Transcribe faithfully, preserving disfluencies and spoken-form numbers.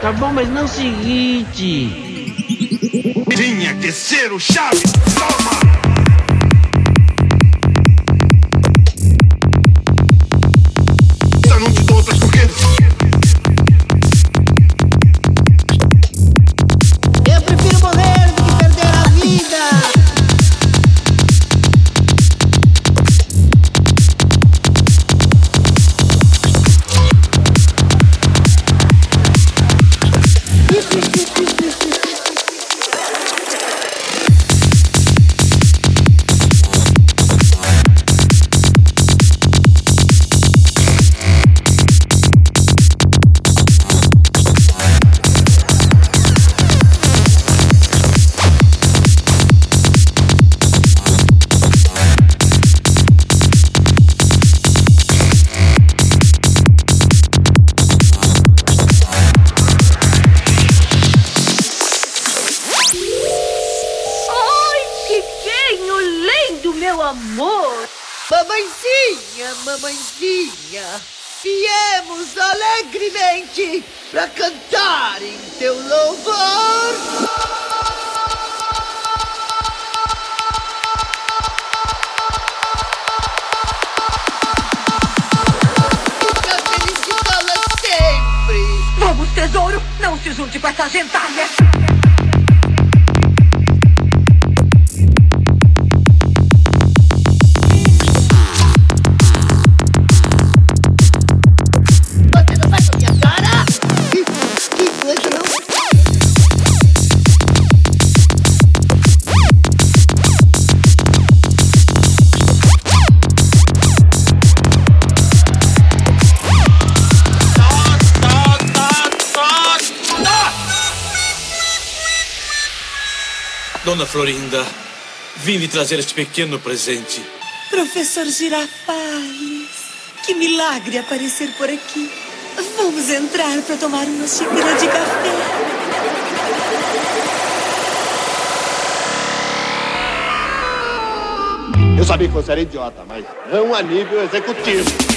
Tá bom, mas não é o seguinte. Tinha que ser o Chaves. Toma! Eu não te dou outras porque... Eu prefiro morrer do que perder a vida. Meu amor! Mamãezinha, mamãezinha, viemos alegremente para cantar em teu louvor. Fica felicitá-la sempre. Vamos, tesouro! Não se junte com essa gentalha! Dona Florinda, vim lhe trazer este pequeno presente. Professor Girafales, que milagre aparecer por aqui. Vamos entrar para tomar uma xícara de café. Eu sabia que você era idiota, mas não a nível executivo.